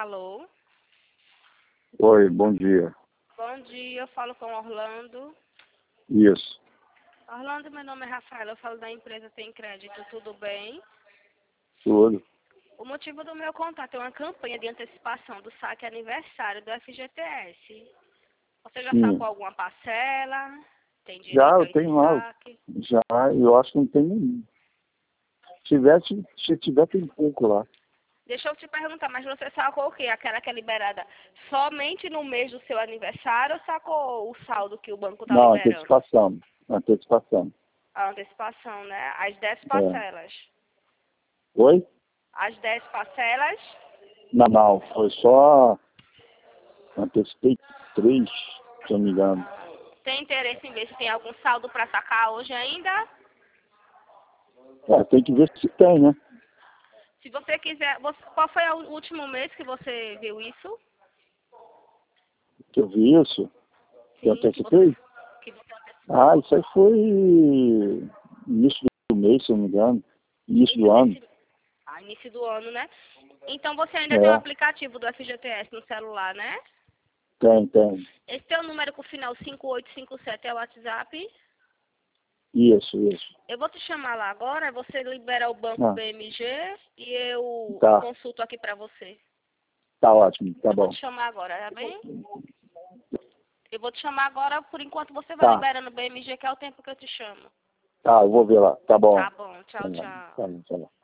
Alô? Oi, bom dia. Bom dia, eu falo com Orlando. Isso. Orlando, meu nome é Rafaela, eu falo da empresa Tem Crédito, tudo bem? Tudo. O motivo do meu contato é uma campanha de antecipação do saque aniversário do FGTS. Você já Sim. sacou alguma parcela? Tem Já, direito a eu esse tenho lá. saque? Já, eu acho que não tem nenhum. Se tiver, tem pouco lá. Deixa eu te perguntar, mas você sacou o quê? Aquela que é liberada somente no mês do seu aniversário ou sacou o saldo que o banco está Não, liberando? antecipação. Antecipação. A antecipação, né? As 10 É. parcelas. Oi? As 10 parcelas? Não, foi só. Antecipei 3, se eu não me engano. Tem interesse em ver se tem algum saldo para sacar hoje ainda? É, tem que ver se tem, né? Se você quiser, qual foi o último mês que você viu isso? Que eu vi isso. Que eu Sim, antecipei. que você Ah, isso aí foi início do mês, se eu não me engano. Início do ano. início do ano, né? Então você ainda tem o É, aplicativo do FGTS no celular, né? tem. Esse teu número com o final 5857 é o WhatsApp. Isso. Eu vou te chamar lá agora, você libera o banco Ah, BMG e eu tá. consulto aqui para você. Tá ótimo, tá Eu vou bom. te chamar agora, tá bem? Eu vou te chamar agora, por enquanto você vai Tá, liberando o BMG, que é o tempo que eu te chamo. tá, eu vou ver lá. Tá bom. Tá bom, tchau, tchau. Tá bom.